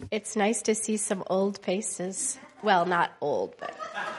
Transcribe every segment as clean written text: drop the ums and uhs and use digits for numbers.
It's nice to see some old faces. Well, not old, but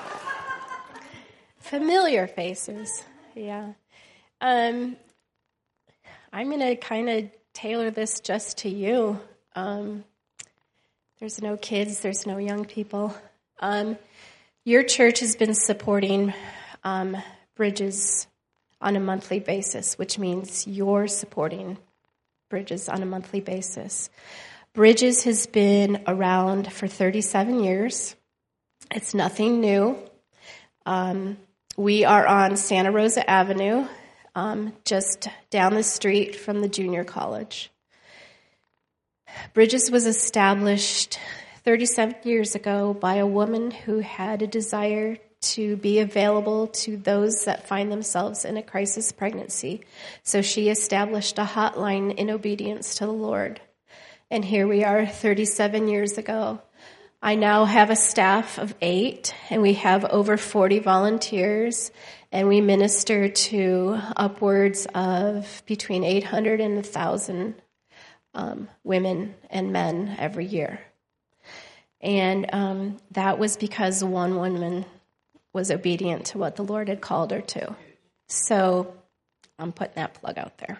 familiar faces. Yeah. I'm going to kind of tailor this just to you. There's no kids. There's no young people. Your church has been supporting Bridges on a monthly basis, which means you're supporting Bridges on a monthly basis. Bridges has been around for 37 years. It's nothing new. We are on Santa Rosa Avenue, just down the street from the junior college. Bridges was established 37 years ago by a woman who had a desire to be available to those that find themselves in a crisis pregnancy. So she established a hotline in obedience to the Lord. And here we are 37 years ago. I now have a staff of 8, and we have over 40 volunteers, and we minister to upwards of between 800 and 1,000 women and men every year. And that was because one woman was obedient to what the Lord had called her to. So I'm putting that plug out there.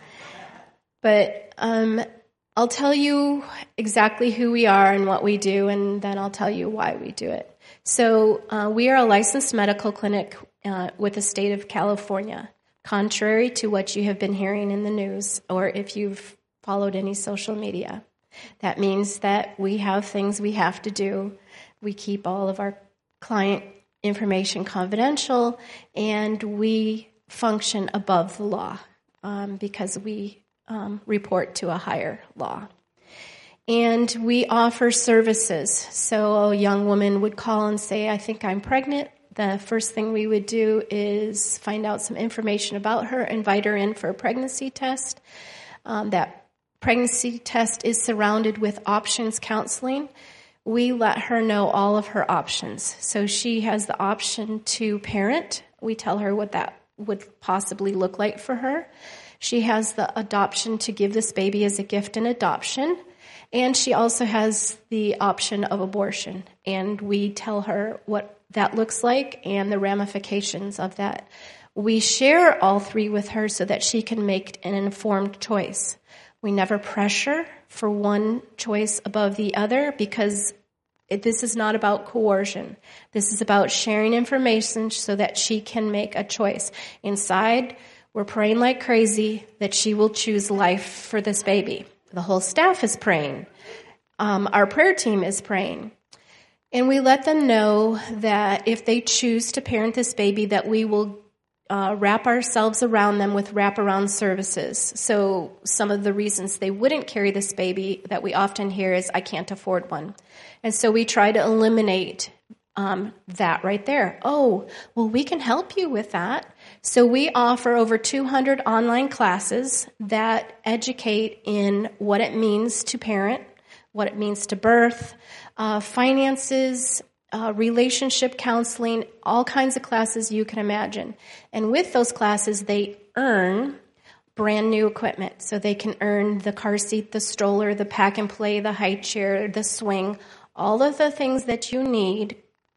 But I'll tell you exactly who we are and what we do, and then I'll tell you why we do it. So we are a licensed medical clinic with the state of California, contrary to what you have been hearing in the news or if you've followed any social media. That means that we have things we have to do. We keep all of our client information confidential, and we function above the law because we report to a higher law. And we offer services. So a young woman would call and say, I think I'm pregnant. The first thing we would do is find out some information about her, invite her in for a pregnancy test. That pregnancy test is surrounded with options counseling. We let her know all of her options. So she has the option to parent. We tell her what that would possibly look like for her. She has the adoption to give this baby as a gift in adoption. And she also has the option of abortion. And we tell her what that looks like and the ramifications of that. We share all three with her so that she can make an informed choice. We never pressure for one choice above the other because this is not about coercion. This is about sharing information so that she can make a choice. Inside, we're praying like crazy that she will choose life for this baby. The whole staff is praying. Our prayer team is praying. And we let them know that if they choose to parent this baby, that we will wrap ourselves around them with wraparound services. So some of the reasons they wouldn't carry this baby that we often hear is, I can't afford one. And so we try to eliminate that right there. Oh, well, we can help you with that. So we offer over 200 online classes that educate in what it means to parent, what it means to birth, finances, relationship counseling, all kinds of classes you can imagine. And with those classes, they earn brand new equipment. So they can earn the car seat, the stroller, the pack and play, the high chair, the swing, all of the things that you need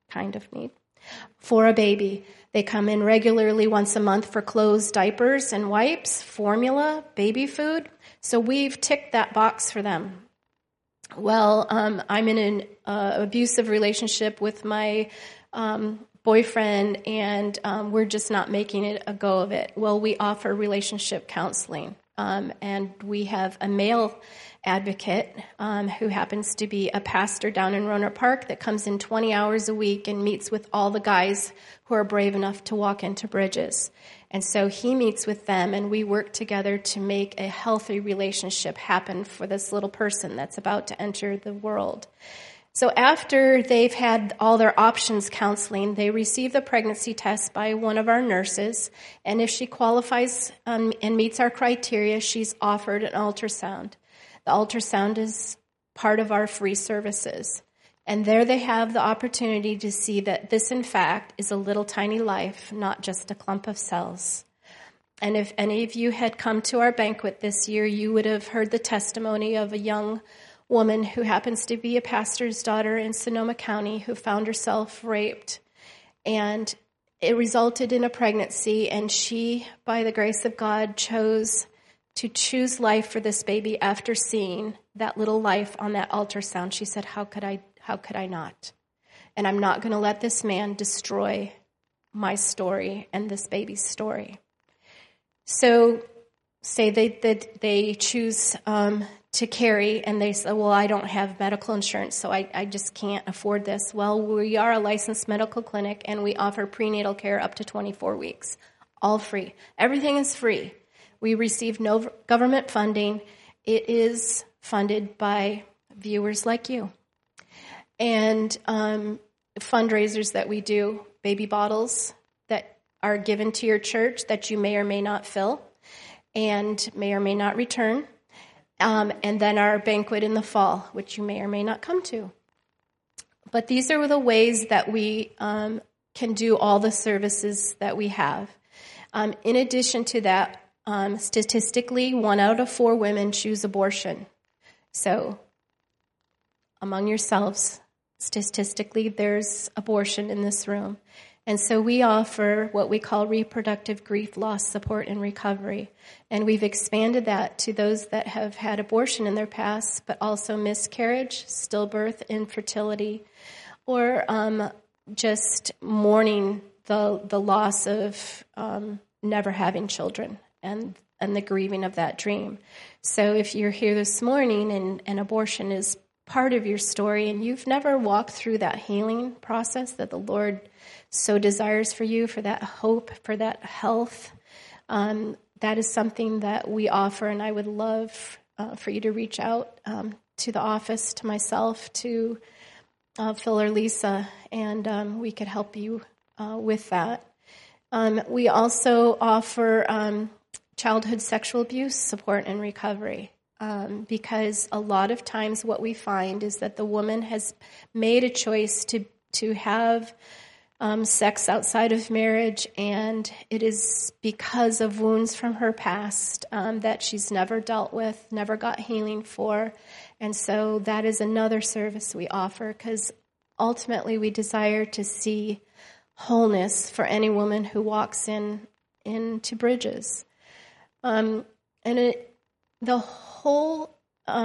for a baby. They come in regularly once a month for clothes, diapers, and wipes, formula, baby food. So we've ticked that box for them. Well, I'm in an abusive relationship with my boyfriend, and we're just not making it a go of it. Well, we offer relationship counseling, and we have a male advocate who happens to be a pastor down in Rohnert Park that comes in 20 hours a week and meets with all the guys who are brave enough to walk into Bridges. And so he meets with them, and we work together to make a healthy relationship happen for this little person that's about to enter the world. So after they've had all their options counseling, they receive the pregnancy test by one of our nurses, and if she qualifies and meets our criteria, she's offered an ultrasound. The ultrasound is part of our free services. And there they have the opportunity to see that this, in fact, is a little tiny life, not just a clump of cells. And if any of you had come to our banquet this year, you would have heard the testimony of a young woman who happens to be a pastor's daughter in Sonoma County who found herself raped, and it resulted in a pregnancy, and she, by the grace of God, chose to choose life for this baby after seeing that little life on that ultrasound. She said, how could I not? And I'm not going to let this man destroy my story and this baby's story. So say they choose to carry, and they say, well, I don't have medical insurance, so I just can't afford this. Well, we are a licensed medical clinic, and we offer prenatal care up to 24 weeks, all free. Everything is free. We receive no government funding. It is funded by viewers like you. And fundraisers that we do, baby bottles that are given to your church that you may or may not fill and may or may not return. And then our banquet in the fall, which you may or may not come to. But these are the ways that we can do all the services that we have. In addition to that, statistically, 1 out of 4 women choose abortion. So among yourselves, statistically, there's abortion in this room. And so we offer what we call reproductive grief loss support and recovery. And we've expanded that to those that have had abortion in their past, but also miscarriage, stillbirth, infertility, or just mourning the loss of never having children and the grieving of that dream. So if you're here this morning and abortion is part of your story and you've never walked through that healing process that the Lord so desires for you, for that hope, for that health, that is something that we offer, and I would love for you to reach out to the office, to myself, to Phil or Lisa, and we could help you with that. We also offer childhood sexual abuse support and recovery. Because a lot of times what we find is that the woman has made a choice to have sex outside of marriage, and it is because of wounds from her past that she's never dealt with, never got healing for. And so that is another service we offer, because ultimately we desire to see wholeness for any woman who walks into Bridges. The whole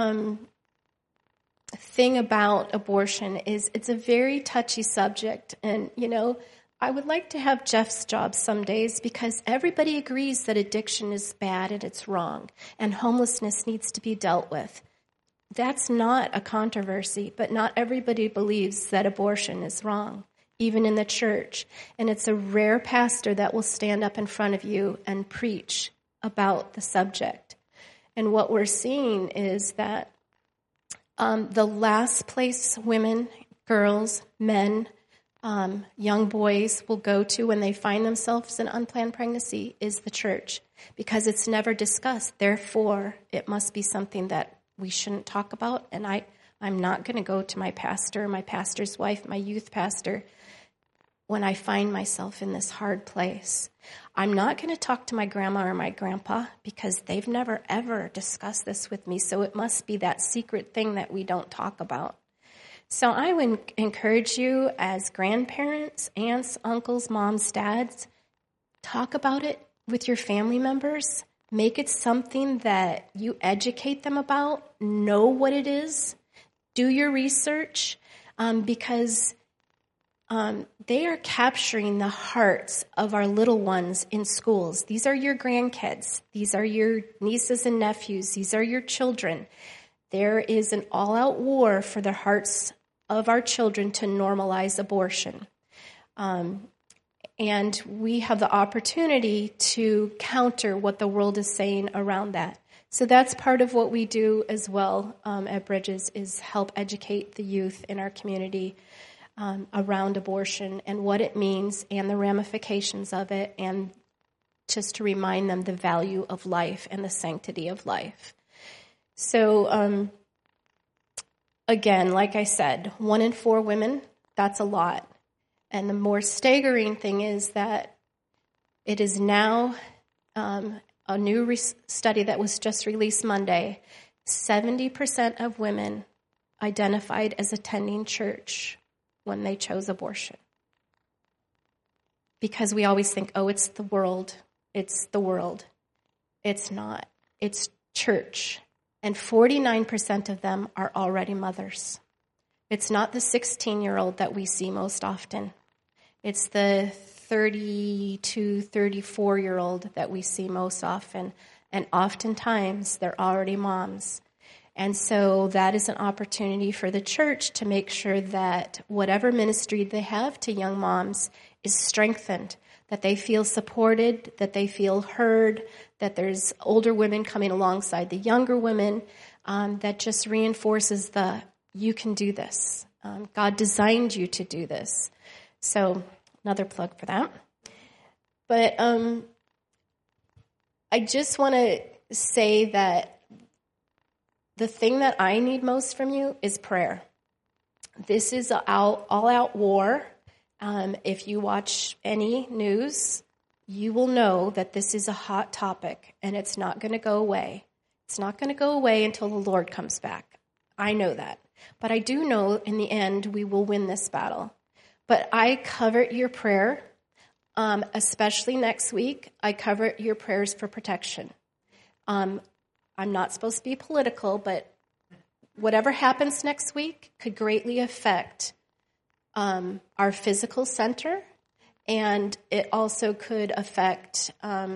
thing about abortion is it's a very touchy subject. And, I would like to have Jeff's job some days, because everybody agrees that addiction is bad and it's wrong, and homelessness needs to be dealt with. That's not a controversy, but not everybody believes that abortion is wrong, even in the church. And it's a rare pastor that will stand up in front of you and preach about the subject. And what we're seeing is that the last place women, girls, men, young boys will go to when they find themselves in unplanned pregnancy is the church, because it's never discussed. Therefore, it must be something that we shouldn't talk about. And I'm not going to go to my pastor, my pastor's wife, my youth pastor, when I find myself in this hard place. I'm not going to talk to my grandma or my grandpa, because they've never, ever discussed this with me. So it must be that secret thing that we don't talk about. So I would encourage you as grandparents, aunts, uncles, moms, dads, talk about it with your family members. Make it something that you educate them about. Know what it is. Do your research, because they are capturing the hearts of our little ones in schools. These are your grandkids. These are your nieces and nephews. These are your children. There is an all-out war for the hearts of our children to normalize abortion. And we have the opportunity to counter what the world is saying around that. So that's part of what we do as well at Bridges, is help educate the youth in our community around abortion and what it means and the ramifications of it, and just to remind them the value of life and the sanctity of life. So, again, like I said, 1 in 4 women, that's a lot. And the more staggering thing is that it is now a new study that was just released Monday. 70% of women identified as attending church when they chose abortion. Because we always think, oh, it's the world. It's the world. It's not. It's church. And 49% of them are already mothers. It's not the 16-year-old that we see most often. It's the 30 to 34-year-old that we see most often. And oftentimes, they're already moms. And so that is an opportunity for the church to make sure that whatever ministry they have to young moms is strengthened, that they feel supported, that they feel heard, that there's older women coming alongside the younger women, that just reinforces you can do this. God designed you to do this. So another plug for that. But I just want to say that the thing that I need most from you is prayer. This is an all-out war. If you watch any news, you will know that this is a hot topic, and it's not going to go away. It's not going to go away until the Lord comes back. I know that. But I do know in the end we will win this battle. But I covet your prayer, especially next week. I covet your prayers for protection. I'm not supposed to be political, but whatever happens next week could greatly affect our physical center, and it also could affect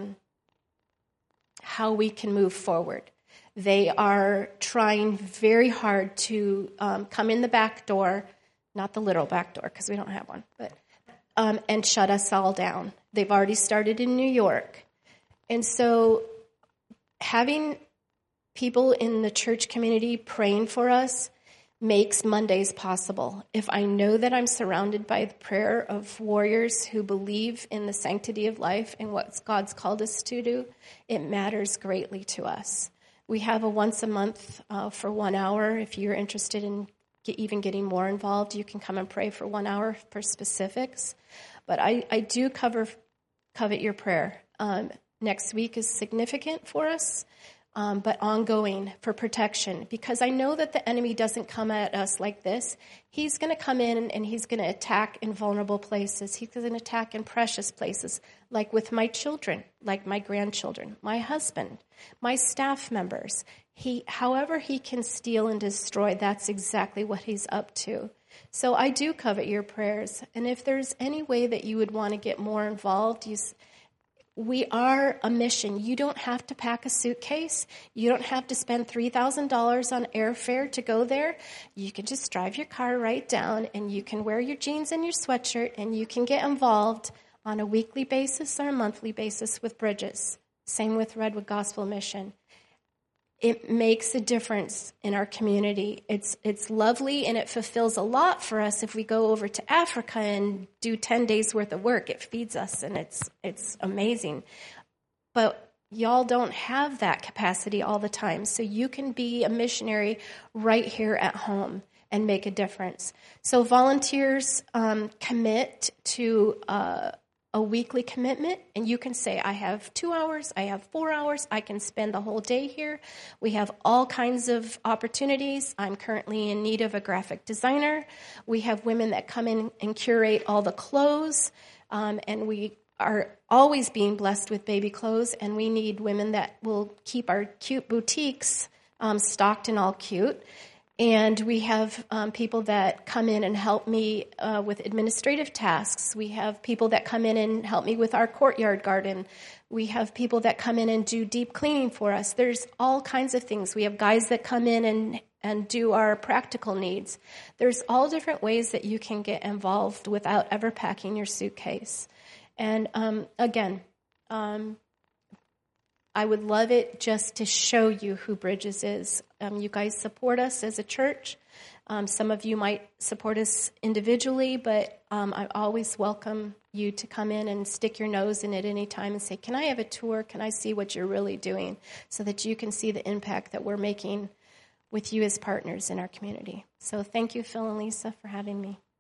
how we can move forward. They are trying very hard to come in the back door, not the literal back door because we don't have one, but and shut us all down. They've already started in New York. And so having people in the church community praying for us makes Mondays possible. If I know that I'm surrounded by the prayer of warriors who believe in the sanctity of life and what God's called us to do, it matters greatly to us. We have a once a month for 1 hour. If you're interested in even getting more involved, you can come and pray for 1 hour for specifics. But I do covet your prayer. Next week is significant for us. But ongoing for protection, because I know that the enemy doesn't come at us like this. He's going to come in and he's going to attack in vulnerable places. He's going to attack in precious places, like with my children, like my grandchildren, my husband, my staff members. However he can steal and destroy, that's exactly what he's up to. So I do covet your prayers. And if there's any way that you would want to get more involved, we are a mission. You don't have to pack a suitcase. You don't have to spend $3,000 on airfare to go there. You can just drive your car right down, and you can wear your jeans and your sweatshirt, and you can get involved on a weekly basis or a monthly basis with Bridges. Same with Redwood Gospel Mission. It makes a difference in our community. It's lovely, and it fulfills a lot for us if we go over to Africa and do 10 days worth of work. It feeds us, and it's amazing. But y'all don't have that capacity all the time, so you can be a missionary right here at home and make a difference. So volunteers commit to a weekly commitment, and you can say, I have 2 hours, I have 4 hours, I can spend the whole day here. We have all kinds of opportunities. I'm currently in need of a graphic designer. We have women that come in and curate all the clothes, and we are always being blessed with baby clothes, and we need women that will keep our cute boutiques stocked and all cute. And we have people that come in and help me with administrative tasks. We have people that come in and help me with our courtyard garden. We have people that come in and do deep cleaning for us. There's all kinds of things. We have guys that come in and do our practical needs. There's all different ways that you can get involved without ever packing your suitcase. And again, I would love it just to show you who Bridges is. You guys support us as a church. Some of you might support us individually, but I always welcome you to come in and stick your nose in at any time and say, can I have a tour? Can I see what you're really doing? So that you can see the impact that we're making with you as partners in our community. So thank you, Phil and Lisa, for having me.